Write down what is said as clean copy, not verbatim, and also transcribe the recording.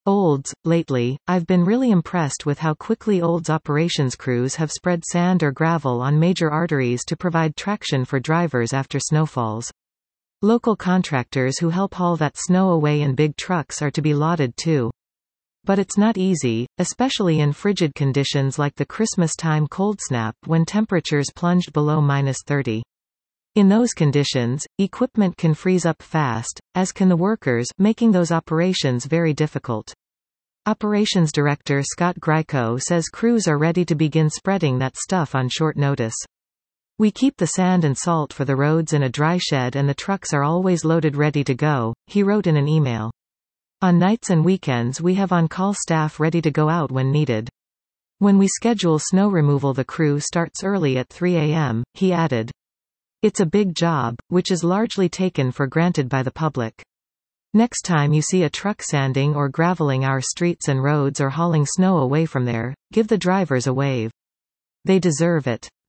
Olds. Lately, I've been really impressed with how quickly Olds operations crews have spread sand or gravel on major arteries to provide traction for drivers after snowfalls. Local contractors who help haul that snow away in big trucks are to be lauded too. But it's not easy, especially in frigid conditions like the Christmas-time cold snap when temperatures plunged below -30. In those conditions, equipment can freeze up fast, as can the workers, making those operations very difficult. Operations Director Scott Greico says crews are ready to begin spreading that stuff on short notice. "We keep the sand and salt for the roads in a dry shed and the trucks are always loaded ready to go," he wrote in an email. "On nights and weekends we have on-call staff ready to go out when needed. When we schedule snow removal the crew starts early at 3 a.m., he added. "It's a big job, which is largely taken for granted by the public. Next time you see a truck sanding or graveling our streets and roads or hauling snow away from there, give the drivers a wave. They deserve it."